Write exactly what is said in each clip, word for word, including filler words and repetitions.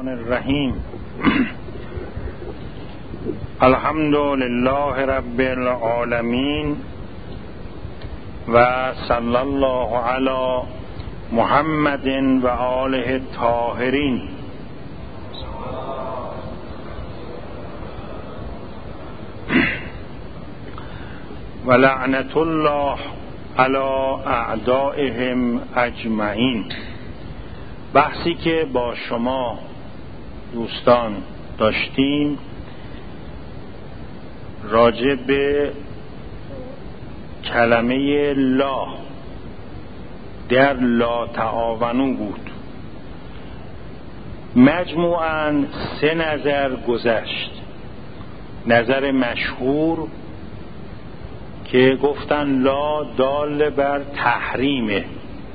الرحمن الرحیم. الحمد لله رب العالمین و صلی الله علی محمد و آله الطاهرین. و لعنت الله علی اعدائهم اجمعین. بحثی که با شما دوستان داشتیم راجع به کلمه لا در لا تعاونوا بود. مجموعاً سه نظر گذشت. نظر مشهور که گفتن لا دال بر تحریمه.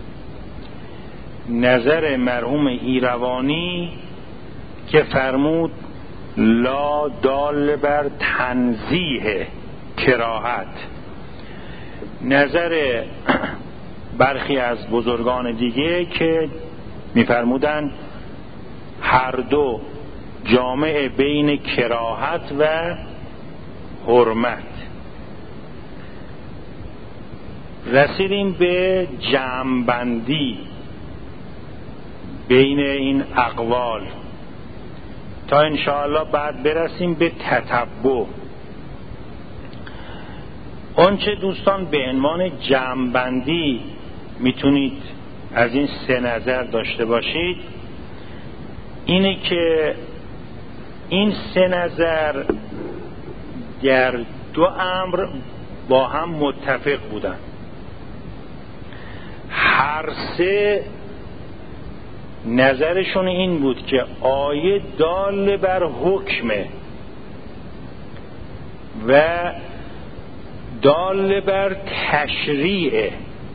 نظر مرحوم ایروانی که فرمود لا دال بر تنزیه کراهت. نظر برخی از بزرگان دیگه که میفرمودن هر دو جامع بین کراهت و حرمت. رسیدیم به جمع‌بندی بین این اقوال تا انشاءالله بعد برسیم به تتبع. آنچه دوستان به عنوان جمع‌بندی میتونید از این سه نظر داشته باشید اینه که این سه نظر در دو امر با هم متفق بودن. هر سه نظرشون این بود که آیه دال بر حکمه و دال بر تشریعه.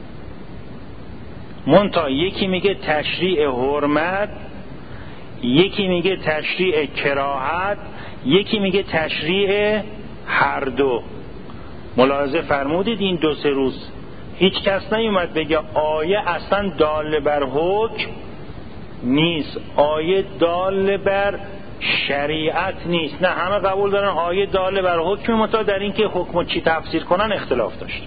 منتها یکی میگه تشریع حرمت، یکی میگه تشریع کراهت، یکی میگه تشریع هر دو. ملاحظه فرمودید این دو سه روز هیچ کس نیومد بگه آیه اصلا دال بر حکم نیست، آیه دال بر شریعت نیست. نه، همه قبول دارن آیه دال بر حکم، منتها در این که حکم چی تفسیر کنن اختلاف داشتن.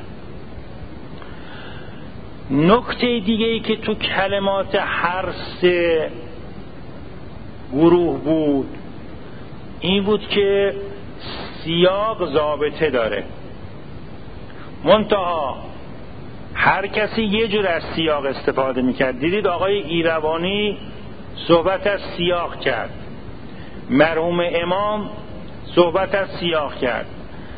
نکته دیگه ای که تو کلمات هر سه گروه بود این بود که سیاق ضابطه داره. منتها هر کسی یه جور از سیاق استفاده میکرد. دیدید آقای ایروانی صحبت از سیاق کرد، مرحوم امام صحبت از سیاق کرد،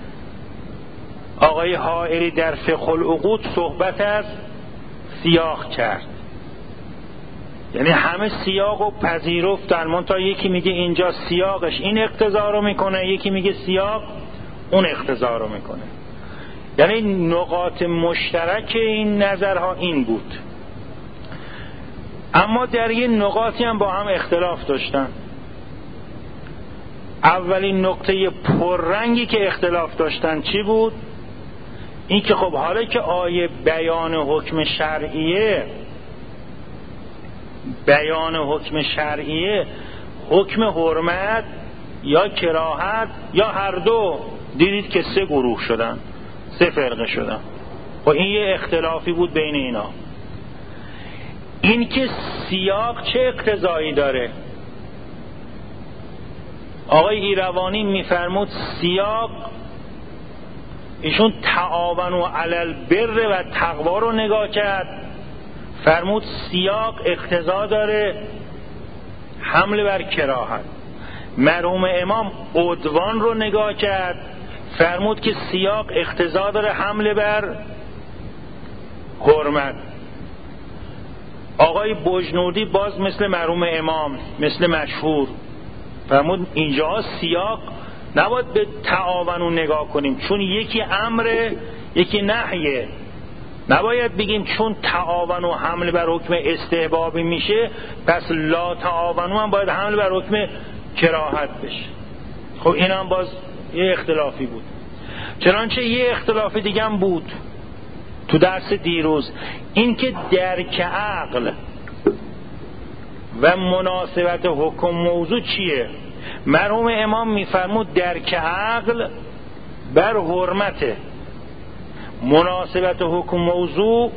آقای حائری در فقه العقود صحبت از سیاق کرد. یعنی همه سیاق رو پذیرفتن، منتها یکی میگه اینجا سیاقش این اقتضا رو میکنه، یکی میگه سیاق اون اقتضا رو میکنه. یعنی نقاط مشترک این نظرها این بود، اما در یه نقاطی هم با هم اختلاف داشتن. اولین نقطه پررنگی که اختلاف داشتن چی بود؟ این که خب حالا که آیه بیان حکم شرعیه بیان حکم شرعیه حکم حرمت یا کراهت یا هر دو، دیدید که سه گروه شدن، سه فرقه شدن. و این یه اختلافی بود بین اینا. این که سیاق چه اقتضایی داره؟ آقای ایروانی میفرمود سیاق، ایشون تعاونوا علی البر و تقوا رو نگاه کرد، فرمود سیاق اقتضا داره حمل بر کراهت. مرحوم امام عدوان رو نگاه کرد، فرمود که سیاق اقتضا داره حمله بر حرمت. آقای بجنوردی باز مثل مرحوم امام، مثل مشهور، فرمود اینجا سیاق نباید به تعاونو نگاه کنیم چون یکی امره یکی نهیه. نباید بگیم چون تعاونو حمله بر حکم استحبابی میشه پس لا تعاونو هم باید حمله بر حکم کراهت بشه. خب این هم باز یه اختلافی بود. چنانچه یه اختلاف دیگه هم بود تو درس دیروز، این که درک عقل و مناسبت حکم موضوع چیه؟ مرحوم امام میفرمود درک عقل بر حرمته، مناسبت حکم موضوع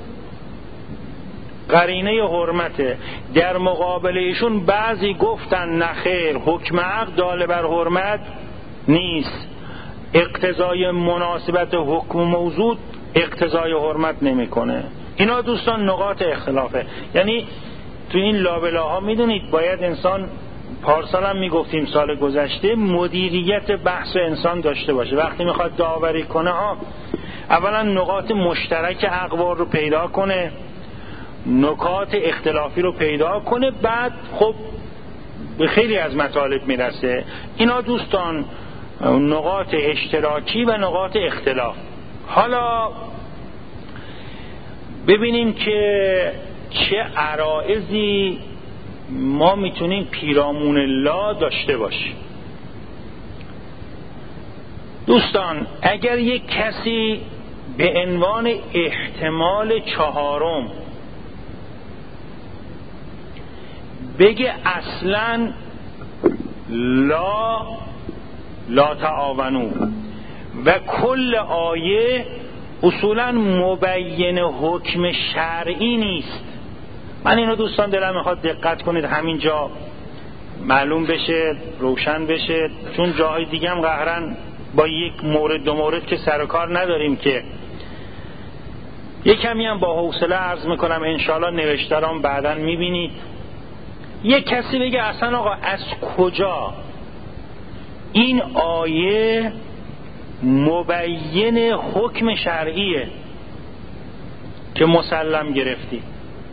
قرینه حرمته. در مقابل ایشون بعضی گفتن نخیر، حکم عقل دال بر حرمت نیست، اقتضای مناسبت حکم موضوع اقتضای حرمت نمیکنه. اینا دوستان نقاط اختلافه. یعنی تو این لابلاها میدونید باید انسان، پارسال هم میگفتیم سال گذشته، مدیریت بحث انسان داشته باشه. وقتی میخواد داوری کنه ها، اولا نقاط مشترک اقوال رو پیدا کنه، نکات اختلافی رو پیدا کنه، بعد خب به خیلی از مطالب میرسه. اینا دوستان نقاط اشتراکی و نقاط اختلاف. حالا ببینیم که چه عرائضی ما میتونیم پیرامون الله داشته باشیم. دوستان اگر یک کسی به عنوان احتمال چهارم بگه اصلا لا لا تعاونو و کل آیه اصولا مبین حکم شرعی نیست، من اینو دوستان دلم میخواد دقت کنید، همینجا معلوم بشه، روشن بشه، چون جاهای دیگه هم قهرن با یک مورد دو مورد که سر و کار نداریم که یک کمی هم با حوصله عرض میکنم، انشاءالله نوشتارم بعداً میبینید. یک کسی بگه اصلا آقا از کجا این آیه مبین حکم شرعیه که مسلم گرفتی؟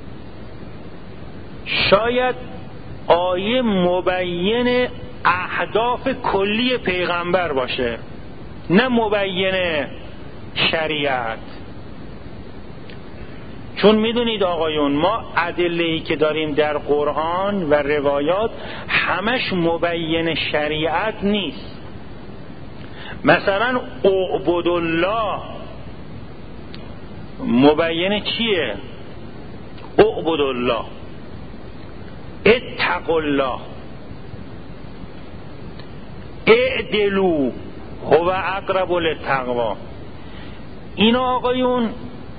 شاید آیه مبین اهداف کلی پیغمبر باشه، نه مبین شریعت. چون میدونید آقایون، ما ادله‌ای که داریم در قرآن و روایات همش مبین شریعت نیست. مثلا اعبد الله مبین چیه؟ اعبد الله، اتقوا الله، اعدلوا هو اقرب للتقوا. اینا آقایون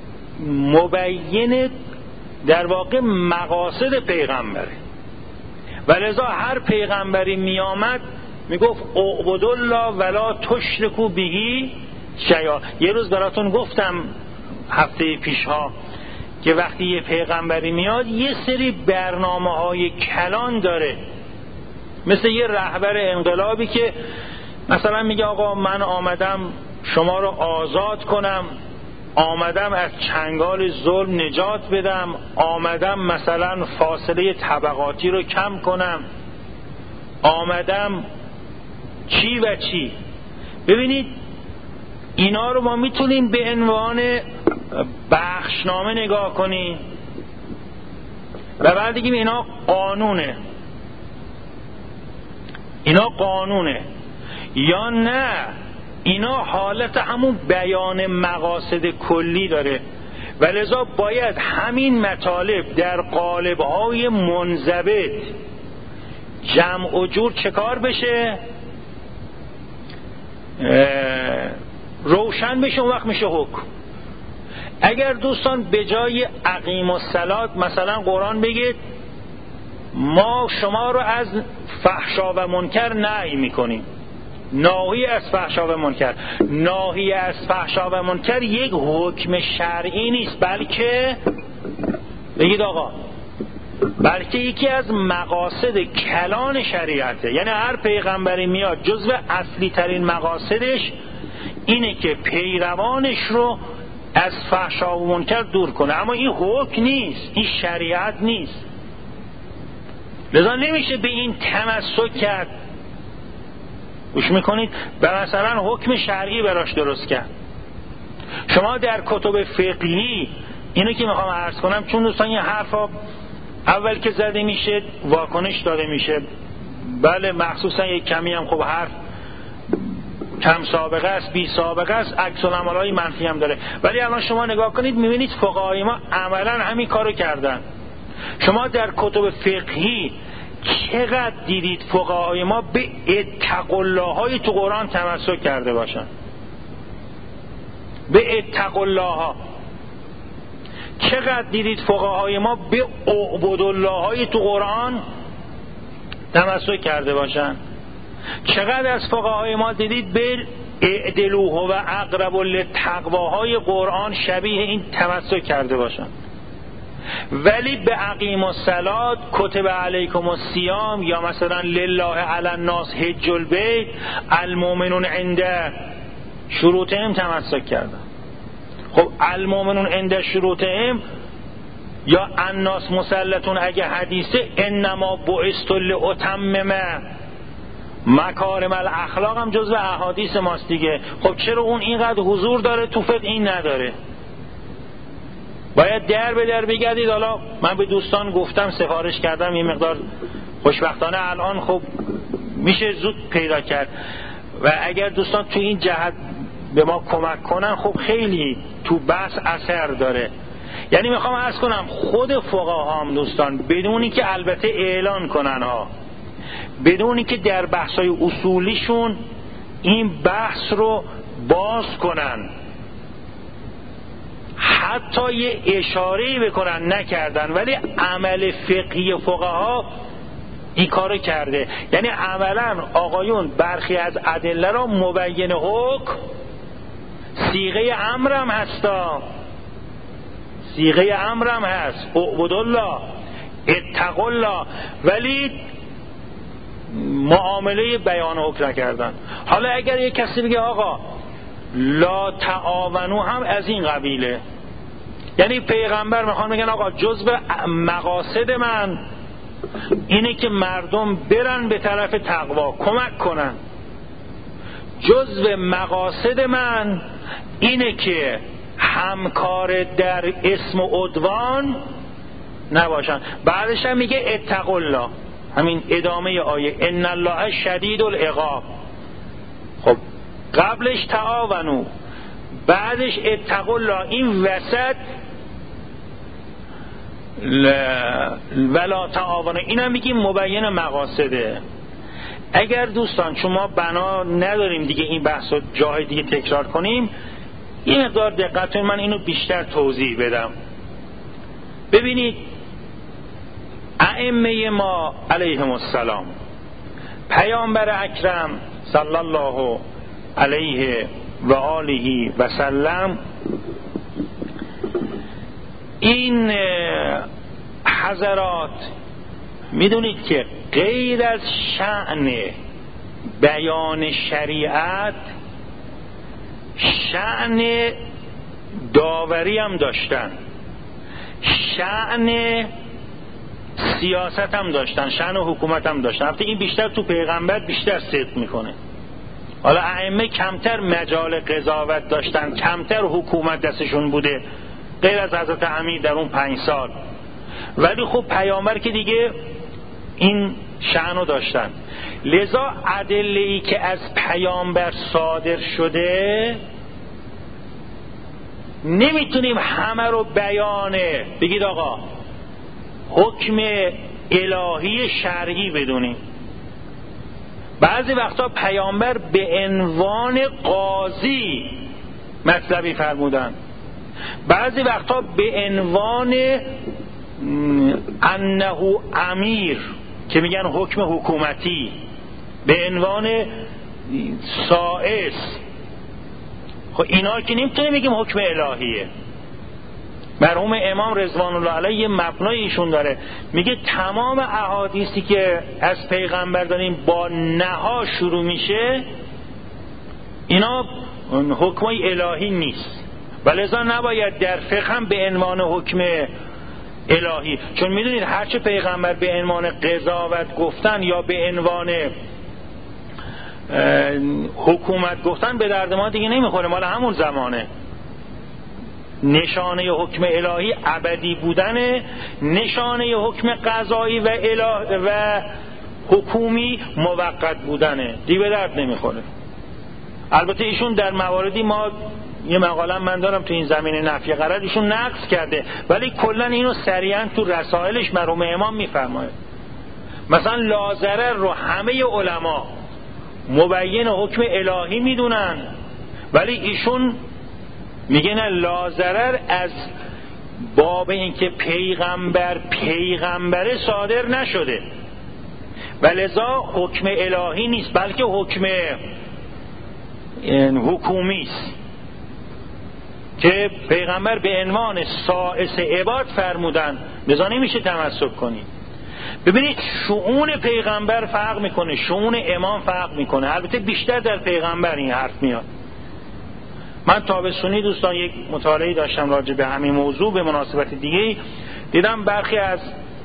مبین در واقع مقاصد پیغمبره، ولذا هر پیغمبری می آمد می گفت اعبد الله ولا تشرکوا به شیئا. یه روز براتون گفتم هفته پیشها که وقتی یه پیغمبری میاد یه سری برنامه های کلان داره، مثل یه رهبر انقلابی که مثلا میگه آقا من آمدم شما رو آزاد کنم، آمدم از چنگال ظلم نجات بدم، آمدم مثلا فاصله طبقاتی رو کم کنم، آمدم چی و چی. ببینید اینا رو ما میتونیم به عنوان بخشنامه نگاه کنیم و بعد دیگه اینا قانونه، اینا قانونه، یا نه اینا حالت همون بیان مقاصد کلی داره، ولذا باید همین مطالب در قالب‌های منضبط جمع و جور چکار بشه؟ روشن بشه، اون وقت میشه حکم. اگر دوستان به جای اقیم الصلاة مثلا قرآن بگید ما شما رو از فحشا و منکر نهی میکنیم، ناهی از فحشا و منکر، ناهی از فحشا و منکر یک حکم شرعی نیست، بلکه بگید آقا بلکه یکی از مقاصد کلان شریعته. یعنی هر پیغمبری میاد جزو اصلی ترین مقاصدش اینه که پیروانش رو از فحشا و منکر دور کنه، اما این حکم نیست، این شریعت نیست. لذا نمیشه به این تمسک کرد، گوش میکنید، به مثلا حکم شرعی براش درست کرد. شما در کتب فقهی اینو که میخوام عرض کنم، چون دوستان یه حرفا اول که زده میشه واکنش داده میشه، بله مخصوصا یک کمی هم خب حرف کم سابقه است، بی سابقه است، عکس العمل‌های منفی هم داره، ولی الان شما نگاه کنید میبینید فقهای ما عملا همین کارو کردن. شما در کتب فقهی چقدر دیدید فقهای ما به اتقوا الله های تو قرآن تمسک کرده باشن؟ به اتقوا الله ها. چقدر دیدید فقهای ما به اعبدوا الله های تو قرآن تمسک کرده باشن؟ چقدر از فقهای ما دیدید به اعدلوه و اقرب للتقوا های قرآن شبیه این تمسک کرده باشن؟ ولی به اقیم الصلاة، کتب علیکم الصیام، یا مثلا لله علی الناس حج البیت المؤمنون عند شروطهم تمسک کردن. خب المؤمنون عند شروطهم یا الناس مسلطون اگه حدیثه انما بعثت لاتمم مکارم الاخلاق هم جزو احادیث ماست دیگه. خب چرا اون اینقدر حضور داره تو فقه این نداره؟ باید در به در بگردید. حالا من به دوستان گفتم، سفارش کردم، این مقدار خوشبختانه الان خب میشه زود پیدا کرد و اگر دوستان تو این جهت به ما کمک کنن خب خیلی تو بحث اثر داره. یعنی میخوام عرض کنم خود فقها هم دوستان بدونی که البته اعلان کنن ها، بدونی که در بحثای اصولیشون این بحث رو باز کنن، حتی یه اشاره‌ای بکنن نکردن، ولی عمل فقهی فقها این کارو کرده. یعنی عملا آقایون برخی از ادله را مبین حکم، صیغه امرم هستا، صیغه امرم هست، اعبدوا الله اتقوا الله، ولی معامله بیان حکم نکردن. حالا اگر یک کسی بگه آقا لا تعاونوا هم از این قبیله، یعنی پیغمبر میخوان بگن آقا جزء مقاصد من اینه که مردم برن به طرف تقوا، کمک کنن. جزء مقاصد من اینه که همکار در اسم و عدوان نباشن. بعدش هم میگه اتقوا الله، همین ادامه آیه ان الله شدید العقاب. خب قبلش تعاونو، بعدش اتقوا الله، این وسط ولا تعاونو، این هم میگیم مبین مقاصده. اگر دوستان شما بنا نداریم دیگه این بحث رو جای دیگه تکرار کنیم، این مقدار دقت کنید من اینو بیشتر توضیح بدم. ببینید ائمه ما علیهم السلام، پیامبر اکرم صلی الله علیه و آله و سلم، این حضرات میدونید که غیر از شأن بیان شریعت شأن داوری هم داشتن، شأن سیاست هم داشتن، شأن حکومت هم داشتن. البته این بیشتر تو پیغمبر بیشتر صدق میکنه. حالا ائمه کمتر مجال قضاوت داشتن، کمتر حکومت دستشون بوده غیر از حضرت امیر در اون پنج سال، ولی خب پیامبر که دیگه این شأنو داشتن. لذا ادله‌ای که از پیامبر صادر شده نمیتونیم همه رو بیانه بگید آقا حکم الهی شرعی بدونیم. بعضی وقتا پیامبر به عنوان قاضی مطلبی فرمودن، بعضی وقتا به عنوان انه امیر که میگن حکم حکومتی، به عنوان سائس. خب اینا که نمیتونیم بگیم حکم الهیه. مرحوم امام رضوان الله علیه مبنای ایشون داره، میگه تمام احادیثی که از پیغمبر داریم با نها شروع میشه اینا حکمای الهی نیست، ولذا نباید در فقه هم به عنوان حکم الهی، چون میدونید هرچه پیغمبر به عنوان قضاوت گفتن یا به عنوان حکومت گفتن به درد ما دیگه نمیخوره، مال همون زمانه. نشانه حکم الهی ابدی بودنه، نشانه حکم قضایی و اله و حکومی موقت بودنه، دیگه به درد نمیخوره. البته ایشون در مواردی ما یه مقاله من دارم تو این زمینه نفی غرض، ایشون نقص کرده ولی کلا اینو سریعا تو رسائلش مرحوم امام میفرماید. مثلا لاضرر رو همه علما مبین حکم الهی میدونن ولی ایشون میگه نه، لاضرر از باب اینکه پیغمبر پیغمبر صادر نشده و لذا حکم الهی نیست بلکه حکم حکومی است که پیغمبر به عنوان سائس عباد فرمودن، لذا نمیشه تمسک کنید. ببینید شؤون پیغمبر فرق میکنه، شؤون امام فرق میکنه. البته بیشتر در پیغمبر این حرف میاد. من تابستونی دوستان یک مطالعه داشتم راجع به همین موضوع به مناسبت دیگه، دیدم برخی از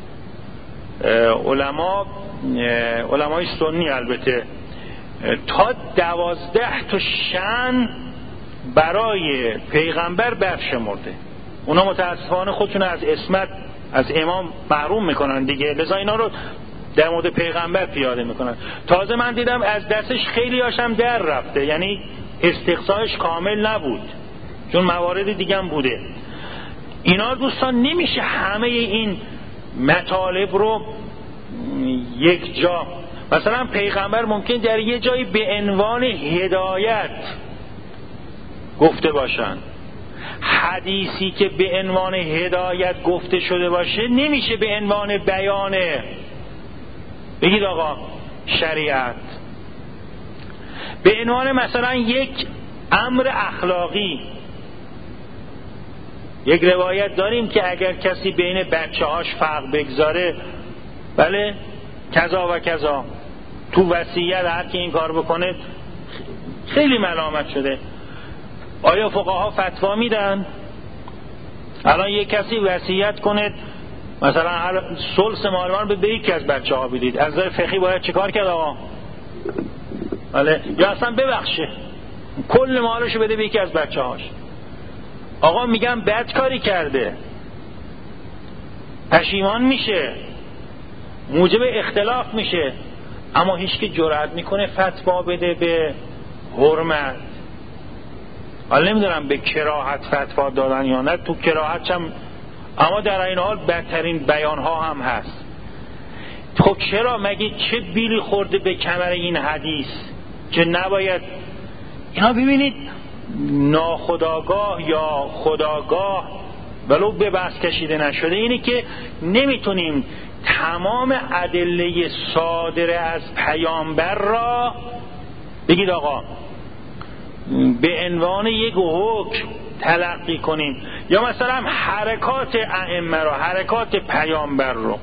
علما علمای سنی البته تا دوازده تا شأن برای پیغمبر برشمرده. اونا متاسفانه خودشون از عصمت از امام محروم میکنن دیگه، لذا اینا رو در مورد پیغمبر پیاده میکنن. تازه من دیدم از دستش خیلی هاشم در رفته، یعنی استقصایش کامل نبود چون موارد دیگه هم بوده. اینا دوستان نمیشه همه این مطالب رو یک جا، مثلا پیغمبر ممکن در یه جایی به عنوان هدایت گفته باشن، حدیثی که به عنوان هدایت گفته شده باشه نمیشه به عنوان بیانه بگید آقا شریعت، به عنوان مثلا یک امر اخلاقی. یک روایت داریم که اگر کسی بین بچه هاش فرق بگذاره، بله کذا و کذا، تو وصیت هر کی این کار بکنه خیلی ملامت شده. آیا فقها فتوا میدن؟ الان یک کسی وصیت کنه مثلا هر ثلث مال من به یکی از بچه ها بدید، از نظر فقهی باید چه کار کرد آقا؟ بله، یا اصلا ببخشه کل مالشو بده به یکی از بچه هاش. آقا میگم بد کاری کرده، پشیمان میشه، موجب اختلاف میشه، اما هیچ که جرئت میکنه فتوا بده به حرمت. حالا نمیدونم به کراهت فتوا دادن یا نه، تو کراهت هم، اما در این حال بدترین بیان ها هم هست. خب چرا؟ مگه چه بیلی خورده به کمر این حدیث که نباید اینا؟ ببینید ناخودآگاه یا خودآگاه ولو به بحث کشیده نشده اینه که نمیتونیم تمام ادله صادره از پیامبر را بگید آقا به عنوان یک حکم تلقی کنیم، یا مثلا حرکات ائمه رو، حرکات پیامبر رو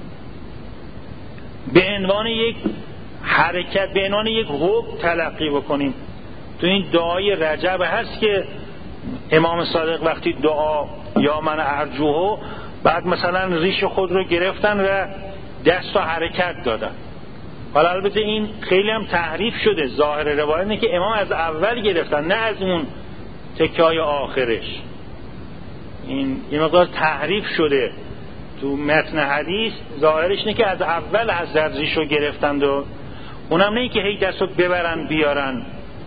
به عنوان یک حرکت، به عنوان یک حکم تلقی بکنیم. تو این دعای رجب هست که امام صادق وقتی دعا یا من ارجوه، بعد مثلا ریش خود رو گرفتن و دست و حرکت دادن. حالا البته این خیلی هم تحریف شده، ظاهر روایت اینه که امام از اول گرفتن نه از اون تکای آخرش. این این مقدار تحریف شده تو متن حدیث، ظاهرش اینه که از اول حضرت ریش رو گرفتند و اونم نه که هی دست رو ببرن بیارن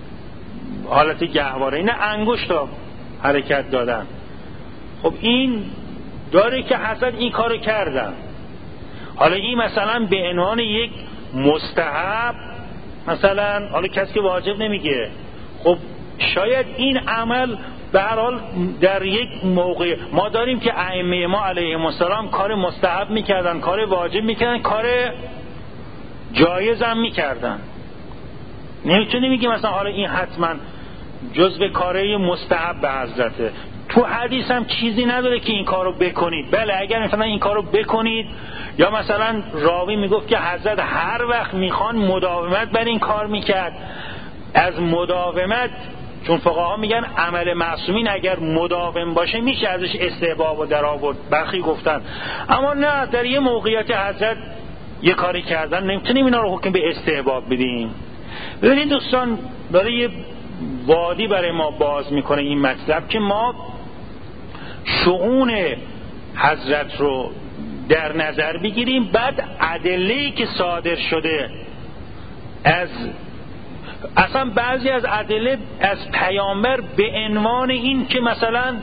حالت گهواره، اینه انگشت رو حرکت دادن. خب این داره که حضرت این کارو کردن. حالا این مثلا به عنوان یک مستحب، مثلا حالا کسی که واجب نمیگه، خب شاید این عمل به هر حال در یک موقع ما داریم که ائمه ما علیهم السلام کار مستحب میکردن، کار واجب میکردن، کار جایز هم میکردن. نمیتونی میگی مثلا حالا این حتما جزء کاره مستحب به حضرته. تو حدیث هم چیزی نداره که این کارو بکنید. بله اگر مثلا این کارو بکنید، یا مثلا راوی میگفت که حضرت هر وقت میخوان مداومت بر این کار میکرد. از مداومت، چون فقها میگن عمل معصومین اگر مداوم باشه میشه ازش استحباب و در آورد، برخی گفتن. اما نه، در یه موقعیت حضرت یه کاری کردن، نمیتونیم اینا رو حکم به استحباب بدیم. ببینید دوستان، برای یه وادی برای ما باز میکنه این مطلب که ما شؤون حضرت رو در نظر بگیریم، بعد ادله‌ای که صادر شده از اصلا بعضی از ادله از پیامبر به عنوان این که مثلا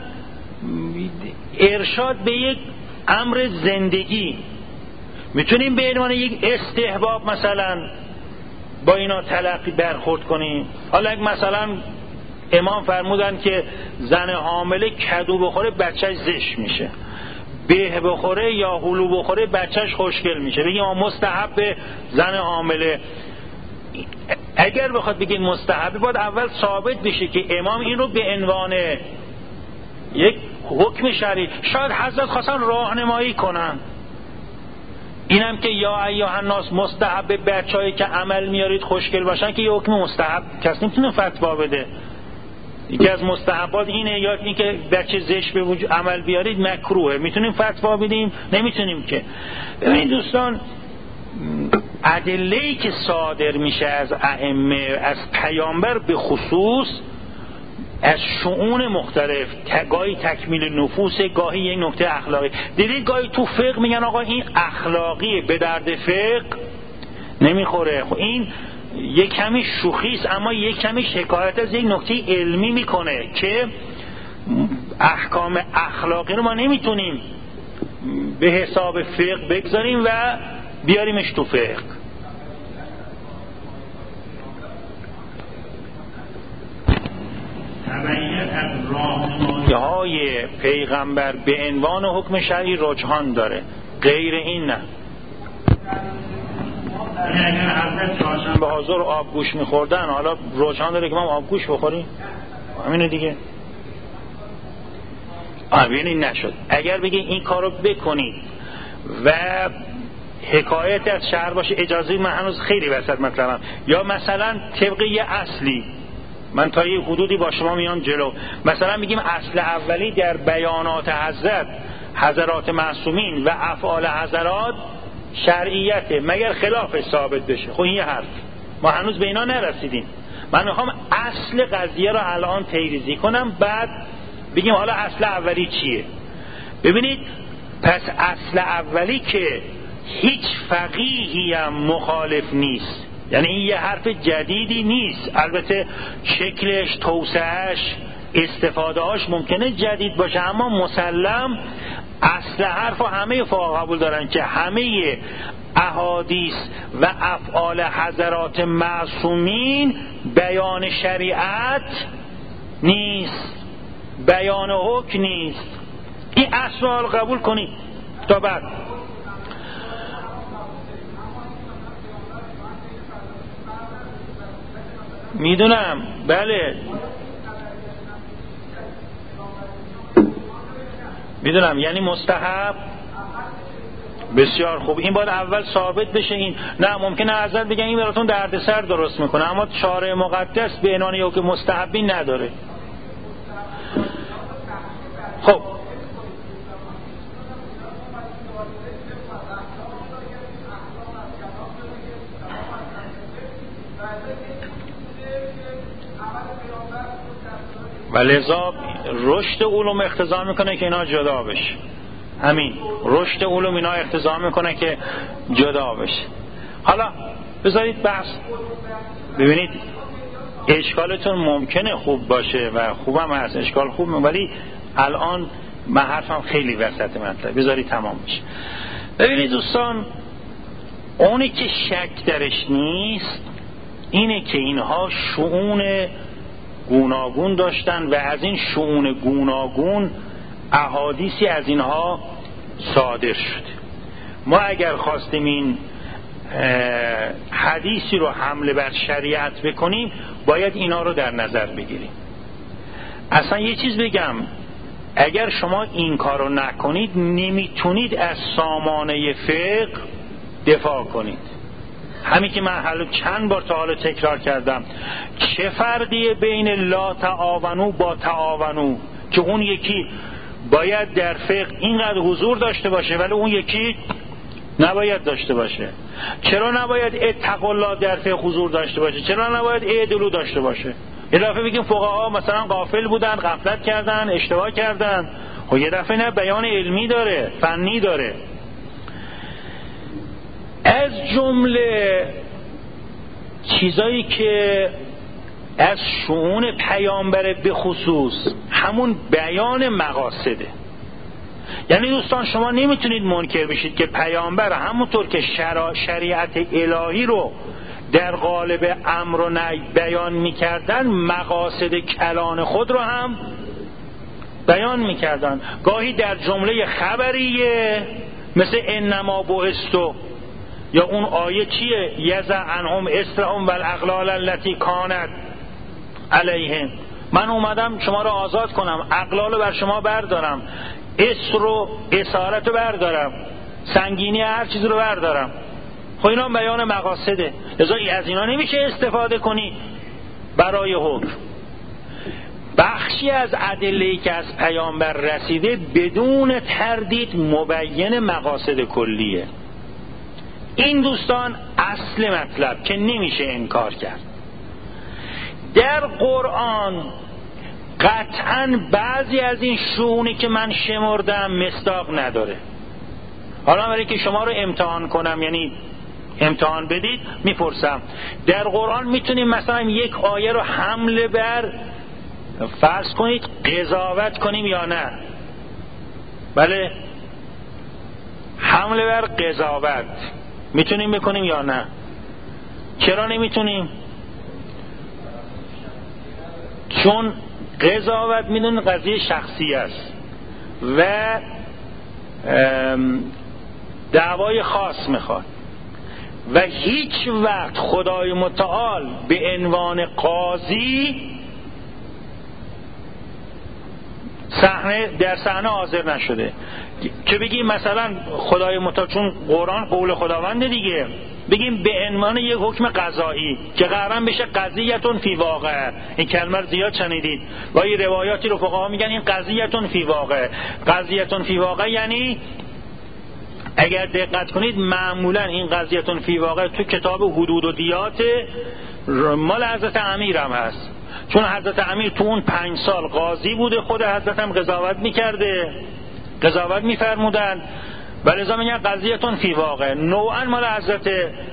ارشاد به یک امر زندگی میتونیم به عنوان یک استحباب مثلا با اینا تلقی برخورد کنیم. حالا اگه مثلا امام فرمودن که زن حامله کدو بخوره بچهش زشت میشه، به بخوره یا هلو بخوره بچهش خوشگل میشه، بگیم مستحب زن حامله. اگر بخواد بگیم مستحب باید اول ثابت بشه که امام این رو به عنوان یک حکم شرعی، شاید حضرت خواستن راهنمایی کنن، اینم که یا ایها الناس مستحب بچه‌ای که عمل میارید خوشگل باشن که یه حکم مستحب کسی نمیتونه فتوا بده. یکی از مستحبات اینه، یا اینکه بچه زشت به وجود عمل بیارید مکروهه، میتونیم فتوا بدیم؟ نمیتونیم که. ببینید دوستان، ادله‌ای که صادر میشه از ائمه، از پیامبر به خصوص، از شؤون مختلف، گاهی تکمیل نفوس، گاهی یک نکته اخلاقی. دیدید گاهی تو فقه میگن آقا این اخلاقی به درد فقه نمیخوره. خب این یک کمی شوخیست، اما یک کمی شکایت از یک نکته علمی میکنه که احکام اخلاقی رو ما نمیتونیم به حساب فقه بگذاریم و بیاریمش تو فقه. تبعیت از راهنمایی‌های پیغمبر به عنوان حکم شرعی رجحان داره، غیر این نه. اگر حضرت چهارشنبه حاضر آبگوش میخوردن، حالا رجحان داره که ما آبگوش بخوریم؟ همینه دیگه. آبینی نشد. اگر بگی این کارو بکنید و حکایت از شهر باشه، اجازه من هنوز خیلی وسط مطلبم، یا مثلا طبق یه اصلی، من تا یه حدودی با شما میام جلو، مثلا میگیم اصل اولی در بیانات حضرت حضرات معصومین و افعال حضرات شرعیته مگر خلاف ثابت بشه. خب این یه حرف، ما هنوز به اینا نرسیدیم. من میخوام اصل قضیه رو الان تیریزی کنم، بعد بگیم حالا اصل اولی چیه. ببینید، پس اصل اولی که هیچ فقیهی هم مخالف نیست، یعنی این یه حرف جدیدی نیست. البته شکلش، توسعهش، استفادهاش ممکنه جدید باشه، اما مسلم اصل حرف و همه فقها قبول دارن که همه احادیث و افعال حضرات معصومین بیان شریعت نیست، بیان حکم نیست. این اصل رو قبول کنید تا بعد. میدونم، بله میدونم، یعنی مستحب. بسیار خوب، این باید اول ثابت بشه. این نه ممکنه حضرت بگن این براتون دردسر درست میکنه، اما شارع مقدس به عنوان یک مستحبی نداره. خب و لذا رشد علوم اقتضا میکنه که اینا جدا بشه. همین رشد علوم اینا اقتضا میکنه که جدا بشه. حالا بذارید بحث ببینید، اشکالتون ممکنه خوب باشه و خوبم هست، اشکال خوبه، ولی الان من حرفم خیلی وسط مطلب، بذارید تمام بشه. ببینید دوستان، اونی که شک درش نیست اینه که اینها شؤون گوناگون داشتن و از این شؤون گوناگون احادیثی از اینها صادر شد. ما اگر خواستیم این حدیثی رو حمله بر شریعت بکنیم باید اینا رو در نظر بگیریم. اصلا یه چیز بگم، اگر شما این کار رو نکنید نمیتونید از سامانه فقه دفاع کنید. همین که من حالا چند بار تا حالا تکرار کردم، چه فرقیه بین لا تعاونو با تعاونو؟ که اون یکی باید در فقه اینقدر حضور داشته باشه ولی اون یکی نباید داشته باشه. چرا نباید اتقوا الله در فقه حضور داشته باشه؟ چرا نباید اعدلو داشته باشه؟ یه دفعه بگیم فقها مثلا غافل بودن، غفلت کردن، اشتباه کردن. خب یه دفعه نه، بیان علمی داره، فنی داره. از جمله چیزایی که از شؤون پیامبر به خصوص همون بیان مقاصده. یعنی دوستان شما نمیتونید منکر بشید که پیامبر همونطور که شرع شریعت الهی رو در قالب امر و نهی بیان میکردن، مقاصد کلان خود رو هم بیان میکردن. گاهی در جمله خبریه مثل انما بعثتو، یا اون آیه چیه؟ یضع عنهم اصرهم والاغلال التي کانت علیهم، من اومدم شما رو آزاد کنم، اغلال رو بر شما بردارم، اسر و اسارت رو بردارم، سنگینی هر چیز رو بردارم. خب اینا بیان مقاصده، لذا از اینا نمیشه استفاده کنی برای حکم. بخشی از ادله‌ای که از پیامبر رسیده بدون تردید مبین مقاصد کلیه. این دوستان اصل مطلب که نمیشه انکار کرد. در قرآن قطعاً بعضی از این شؤونی که من شمردم مصداق نداره. حالا برای که شما رو امتحان کنم، یعنی امتحان بدید، میپرسم در قرآن میتونیم مثلا یک آیه رو حمله بر فرض کنید قضاوت کنیم یا نه؟ بله، حمله بر قضاوت میتونیم بکنیم یا نه؟ چرا نمیتونیم؟ چون قضاوت میدون قضیه شخصی است و دعوای خاص میخواد و هیچ وقت خدای متعال به عنوان قاضی صحنه در صحنه حاضر نشده که بگیم مثلا خدای متعال، چون قرآن قول خداونده دیگه، بگیم به عنوان یک حکم قضایی که قرار بشه قضیتون فی واقع. این کلمه رو زیاد شنیدید و این روایاتی رو فقها میگن این قضیتون فی واقع. قضیتون فی واقع یعنی اگر دقت کنید معمولا این قضیتون فی واقع تو کتاب حدود و دیات مال حضرت امیر هم هست، چون حضرت امیر تو اون پنج سال قاضی بوده، خود حضرت هم قضاوت میکرده، قضاوت میفرمودن، ولذا میگن قضیتون فی واقع. نوعا مال حضرت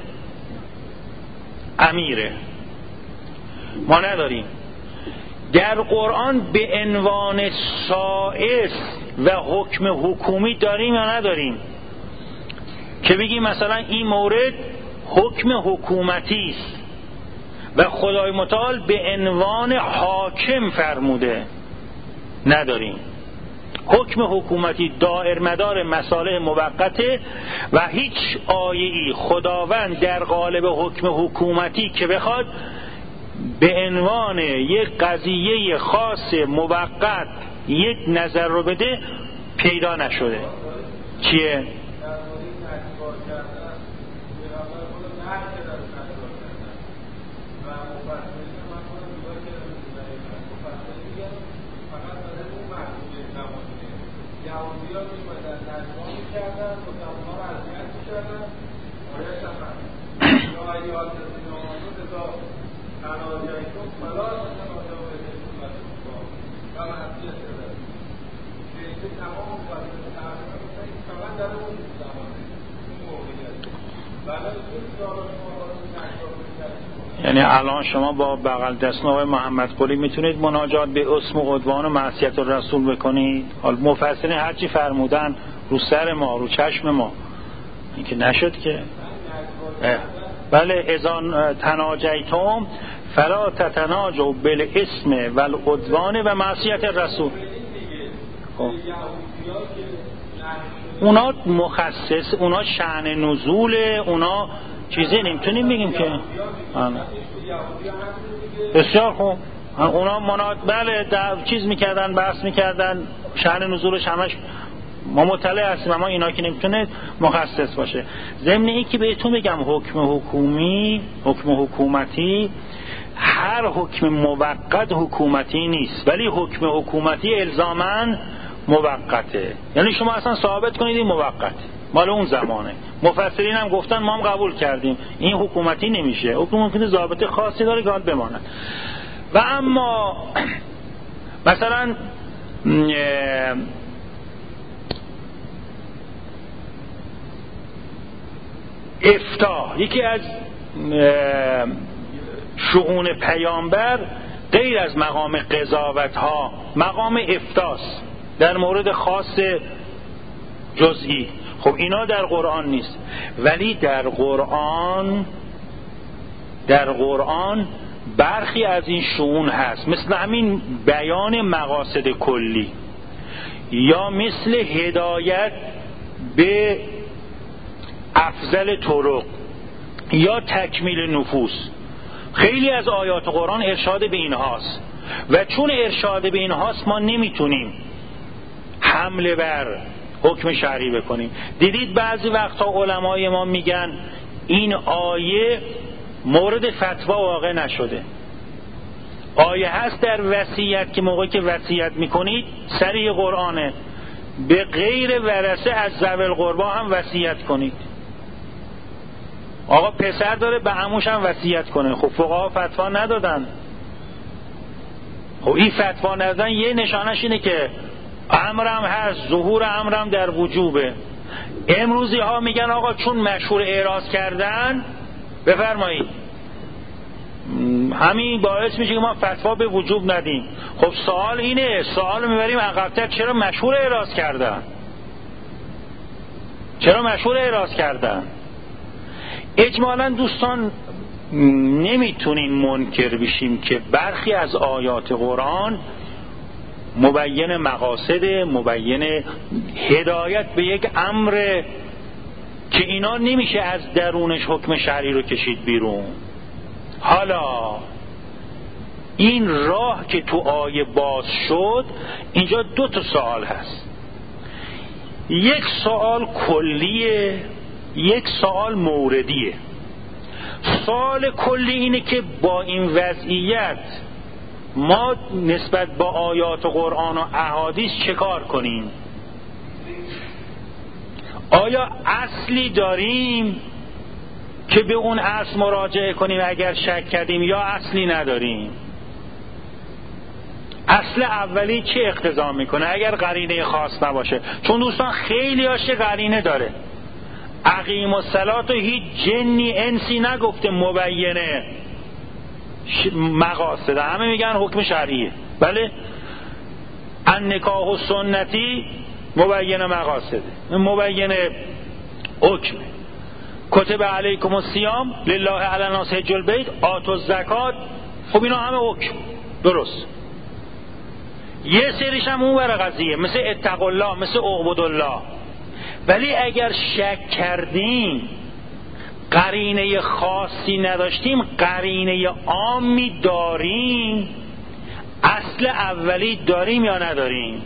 امیره، ما نداریم. در قرآن به عنوان سائس و حکم حکومی داریم یا نداریم که بگیم مثلا این مورد حکم حکومتی است و خدای متعال به عنوان حاکم فرموده؟ نداریم. حکم حکومتی دائر مدار مصالح موقته و هیچ آیه‌ای خداوند در قالب حکم حکومتی که بخواد به عنوان یک قضیه خاص موقت یک نظر رو بده پیدا نشده. چیه؟ یعنی الان شما با بغل دست آقای محمد قلی میتونید مناجات به اسم و عدوان و معصیت الرسول بکنید؟ حال مفسرین هرچی فرمودن رو سر ما، رو چشم ما، این که نشد که. بله، اذا تناجیتم فلا تتناجوا بالاسم والعدوان و معصیت الرسول. خب اونا مخصص، اونا شأن نزول، اونا چیزی نمیتونیم بگیم که. آنه. بسیار خوب، اونا مناد بله در چیز میکردن، بحث میکردن، شأن نزولش همش ما مطلع هستیم، اما اینا که نمیتونه مخصص باشه. ضمن این که بهتون بگم حکم حکومی، حکم حکومتی، هر حکم موقت حکومتی نیست، ولی حکم حکومتی الزاماً موقته. یعنی شما اصلا ثابت کنید این موقت مال اون زمانه. مفسرین هم گفتن ما هم قبول کردیم این حکومتی نمیشه، حکم ممکنه ضابطه خاصی داره که حال بماند. و اما مثلا افتا، یکی از شؤون پیامبر غیر از مقام قضاوت ها مقام افتاست در مورد خاص جزئی. خب اینا در قرآن نیست، ولی در قرآن در قرآن برخی از این شؤون هست، مثل همین بیان مقاصد کلی یا مثل هدایت به افضل طرق یا تکمیل نفوس. خیلی از آیات قرآن ارشاد به این هاست و چون ارشاد به این هاست ما نمیتونیم حمله بر حکم شرعی بکنیم. دیدید بعضی وقتا علمای ما میگن این آیه مورد فتوا واقع نشده. آیه هست در وصیت که موقعی که وصیت میکنید صریح قرآنه به غیر ورثه از ذوی القربا هم وصیت کنید. آقا پسر داره به عموش هم وصیت کنه. خب فقها فتوا ندادن. خب این فتوا ندادن یه نشانش اینه که امرم هست، ظهور امرم در وجوبه. امروزی ها میگن آقا چون مشهور اعراض کردن بفرمایید، همین باعث میشه که ما فتوا به وجوب ندیم. خب سوال اینه، سوال میبریم عقب‌تر، چرا مشهور اعراض کردن؟ چرا مشهور اعراض کردن؟ اجمالا دوستان نمیتونیم منکر بشیم که برخی از آیات قرآن مبین مقاصد، مبین هدایت به یک امر که اینا نمیشه از درونش حکم شرعی رو کشید بیرون. حالا این راه که تو آیه باز شد، اینجا دو تا سوال هست. یک سوال کلیه، یک سوال موردیه. سوال کلی اینه که با این وضعیت ما نسبت با آیات قرآن و احادیث چه کار کنیم؟ آیا اصلی داریم که به اون اصل مراجعه کنیم اگر شک کردیم، یا اصلی نداریم؟ اصل اولی چه اقتضا میکنه اگر قرینه خاص نباشه؟ چون دوستان خیلی هاشه قرینه داره. اقیم الصلاة و هیچ جنی انسی نگفته مبینه مقاصد، همه میگن حکم شرعیه. بله، النکاح و سنتی مبینه مقاصده، مبینه حکمه. کتب علیکم الصیام لله علی الناس حج البیت آتوا الزکات. خب اینا همه حکم درست. یه سریش هم اون ور قضیه، مثل اتقوا الله، مثل اعبدوا الله. ولی اگر شک کردیم، قرینه خاصی نداشتیم، قرینه عامی داریم، اصل اولی داریم یا نداریم؟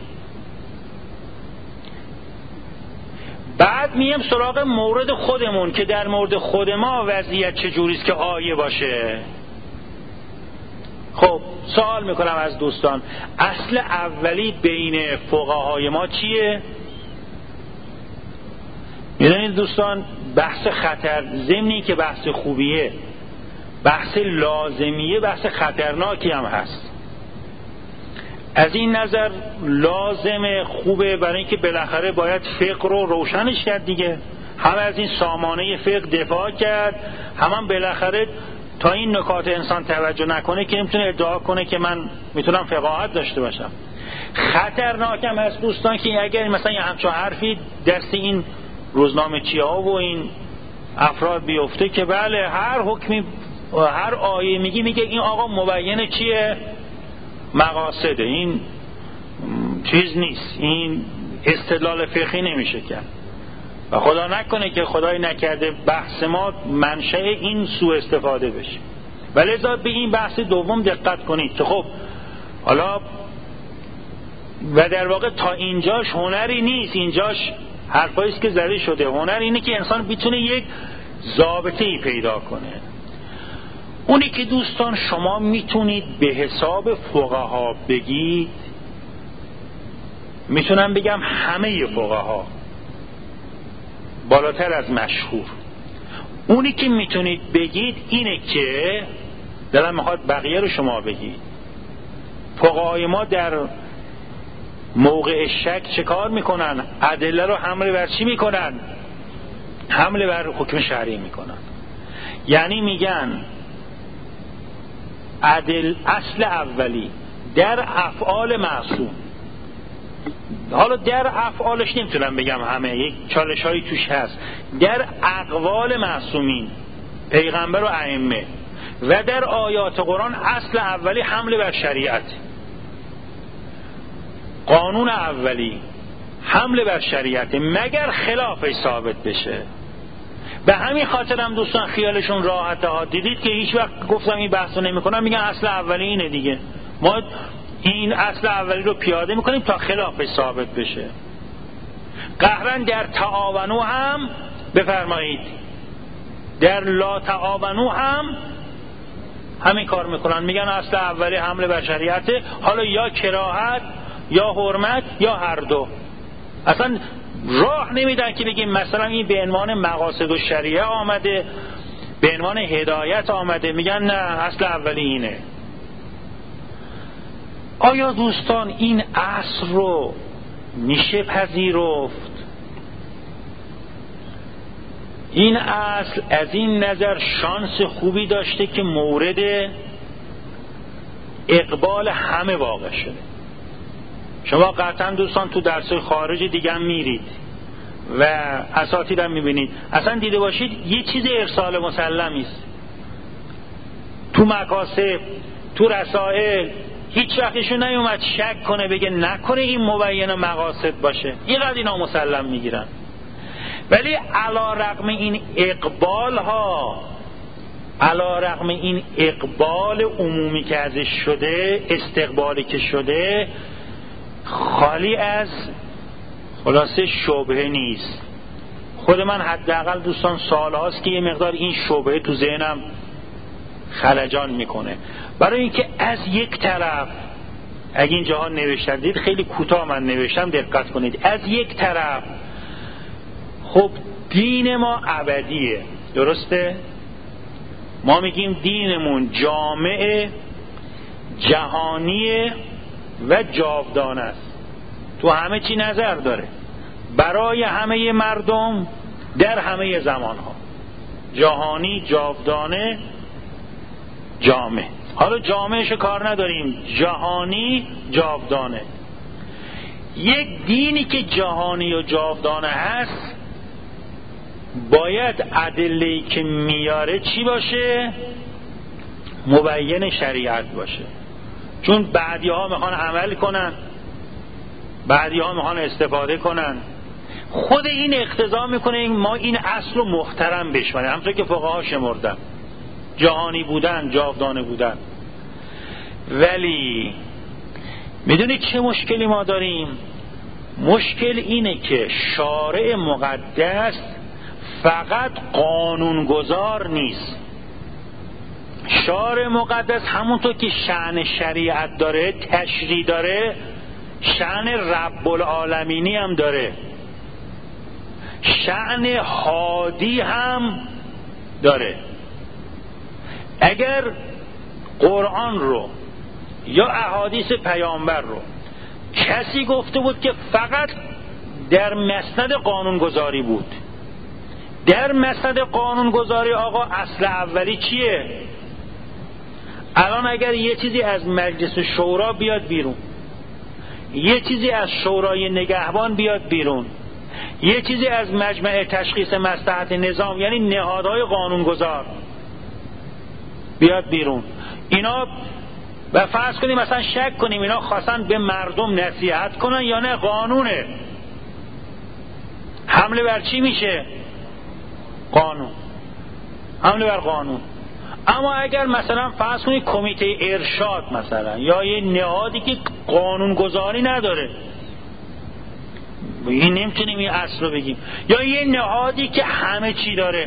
بعد میم سراغ مورد خودمون که در مورد خود ما وضعیت چجوریست که آیه باشه. خب سوال میکنم از دوستان، اصل اولی بین فقهای ما چیه؟ میدونید دوستان، بحث خطر ضمنی که بحث خوبیه، بحث لازمیه، بحث خطرناکی هم هست. از این نظر لازم خوبه برای اینکه بالاخره باید فقه رو روشنش کرد دیگه. هم از این سامانه فقه دفاع کرد، هم هم بالاخره تا این نکات انسان توجه نکنه که نمیتونه ادعا کنه که من میتونم فقاهت داشته باشم. خطرناکم هست دوستان که اگر مثلا یه همچون حرفی دست این روزنامه چیه ها و این افراد بیفته که بله هر حکمی هر آیه میگی میگه این آقا مبینه چیه؟ مقاصده. این چیز نیست، این استدلال فقهی نمیشه کرد. و خدا نکنه که خدای نکرده بحث ما منشأ این سوء استفاده بشه. ولی لذا به این بحث دوم دقت کنید که خب حالا و در واقع تا اینجاش هنری نیست، اینجاش حرفاییست که زده شده. هنر اینه که انسان بتونه یک ضابطه ای پیدا کنه. اونی که دوستان شما میتونید به حساب فقها بگید، میتونم بگم همه فقها بالاتر از مشهور، اونی که میتونید بگید اینه که دلم میخواد بقیه رو شما بگید. فقهای ما در موقع شک چه کار میکنن؟ ادله رو حمله بر چی میکنن؟ حمله بر حکم شرعی میکنن. یعنی میگن عدل اصل اولی در افعال معصوم. حالا در افعالش نمیتونم بگم همه، یک چالش هایی توش هست. در اقوال معصومین پیغمبر و ائمه و در آیات قرآن اصل اولی حمل بر شریعت، قانون اولی حمل بر شریعت، مگر خلافش ثابت بشه. به همین خاطر هم دوستان خیالشون راحته ها. دیدید که هیچ وقت گفتم این بحثو نمی کنم، میگن اصل اولی اینه دیگه، ما این اصل اولی رو پیاده میکنیم تا خلافش ثابت بشه. قهرن در تعاونو هم بفرمایید، در لا تعاونو هم همین کار میکنن، میگن اصل اولی حمل بر شریعته، حالا یا کراهت یا حرمت یا هر دو. اصلا راه نمیدن که بگیم مثلا این به عنوان مقاصد و شریعه آمده، به عنوان هدایت آمده، میگن نه اصل اولی اینه. آیا دوستان این اصل رو میشه پذیرفت؟ این اصل از این نظر شانس خوبی داشته که مورد اقبال همه واقع شده. شما قطعا دوستان تو درس خارج دیگه هم میرید و اساتید هم میبینید، اصلا دیده باشید یه چیز ارسال مسلمی است. تو مکاسب، تو رسائل هیچ وقتشون نیومد شک کنه بگه نکنه این مبین مقاصد باشه، اینقدر اینا مسلم میگیرن. ولی علی رغم این اقبال ها، علی رغم این اقبال عمومی که ازش شده، استقبالی که شده، خالی از خلاصه شبهه نیست. خود من حداقل دوستان سال هاست که یه مقدار این شبهه تو ذهنم خلجان میکنه. برای اینکه از یک طرف، اگه اینجاها نوشتم دید خیلی کوتاه من نوشتم دقت کنید، از یک طرف خب دین ما ابدیه، درسته؟ ما میگیم دینمون جامع، جهانیه و جاودانه است، تو همه چی نظر داره، برای همه مردم در همه زمانها، جهانی، جاودانه، جامع. حالا جامعش کار نداریم، جهانی، جاودانه. یک دینی که جهانی و جاودانه هست باید ادله‌ای که میاره چی باشه؟ مبین شریعت باشه. چون بعدی ها میخوان عمل کنن، بعدی ها میخوان استفاده کنن. خود این اقتضا میکنه ما این اصل رو محترم بشماریم، همونطور که فقها شمردن، جهانی بودن، جاودانه بودن. ولی میدونید چه مشکلی ما داریم؟ مشکل اینه که شارع مقدس فقط قانونگذار نیست. شارع مقدس همونطور که شأن شریعت داره، تشریع داره، شأن رب العالمینی هم داره، شأن هادی هم داره. اگر قرآن رو یا احادیث پیامبر رو کسی گفته بود که فقط در مسند قانونگذاری بود، در مسند قانونگذاری آقا اصل اولی چیه؟ الان اگر یه چیزی از مجلس شورا بیاد بیرون، یه چیزی از شورای نگهبان بیاد بیرون، یه چیزی از مجمع تشخیص مصلحت نظام یعنی نهادهای قانونگذار بیاد بیرون، اینا و فرض کنیم مثلا شک کنیم اینا خواستن به مردم نصیحت کنن یا نه، قانونه، حمله بر چی میشه؟ قانون، حمله بر قانون. اما اگر مثلا فرض کنید کمیته ارشاد مثلا یا یه نهادی که قانون گذاری نداره، این نمیتونیم این اصل رو بگیم، یا یه نهادی که همه چی داره،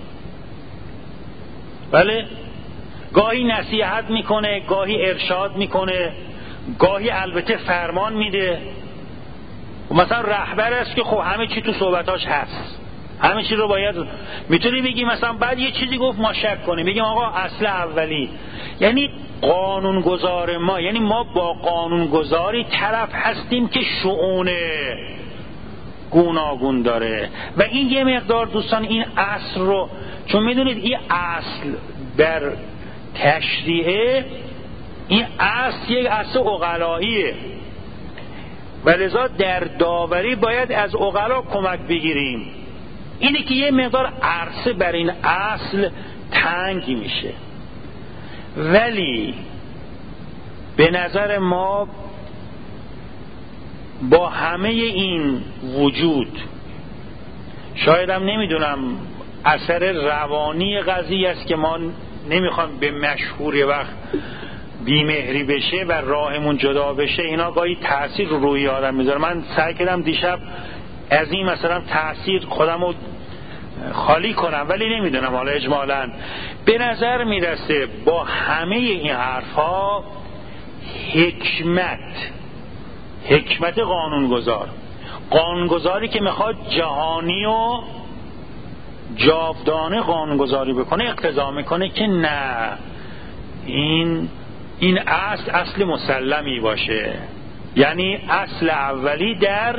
بله، گاهی نصیحت میکنه، گاهی ارشاد میکنه، گاهی البته فرمان میده، مثلا رهبر است که خب همه چی تو صحبتاش هست، همه چی رو باید میتونی بگی. مثلا بعد یه چیزی گفت ما شک کنیم، بگیم آقا اصل اولی، یعنی قانونگذار ما، یعنی ما با قانونگذاری طرف هستیم که شؤون گوناگون داره. و این یه مقدار دوستان این اصل رو، چون میدونید این اصل در تشریعه این اصل یک اصل عقلاییه و لذا در داوری باید از عقلا کمک بگیریم. اینه که یه مقدار عرصه بر این اصل تنگ میشه، ولی به نظر ما با همه این وجود، شایدم نمیدونم اثر روانی قضیه است که ما نمیخوام به مشهوری وقت بیمهری بشه و راهمون جدا بشه، اینا گاهی تأثیر رو روی آدم میذاره. من سعی کردم دیشب از این مثلا تأثیر خودم رو خالی کنم، ولی نمیدونم، حالا اجمالاً به نظر میرسه با همه این حرفها حکمت حکمت قانونگذار قانونگذاری که میخواد جهانی و جاودانه قانونگذاری بکنه اقتضا میکنه که نه، این این اصل اصل مسلمی باشه. یعنی اصل اولی در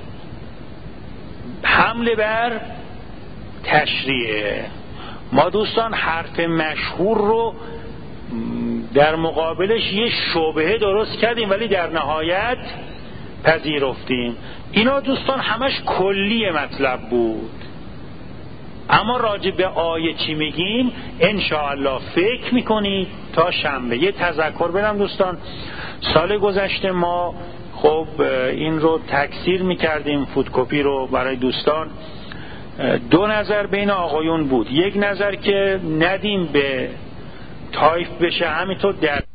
حمله بر تشریعه. ما دوستان حرف مشهور رو در مقابلش یه شبهه درست کردیم ولی در نهایت پذیرفتیم. اینا دوستان همش کلی مطلب بود، اما راجع به آیه چی میگیم انشاءالله فکر میکنید تا شنبه. یه تذکر بدم دوستان، سال گذشته ما خب این رو تکثیر میکردیم، فوتوکپی رو برای دوستان. دو نظر بین آقایون بود، یک نظر که ندیم به تایپ بشه، همینطور در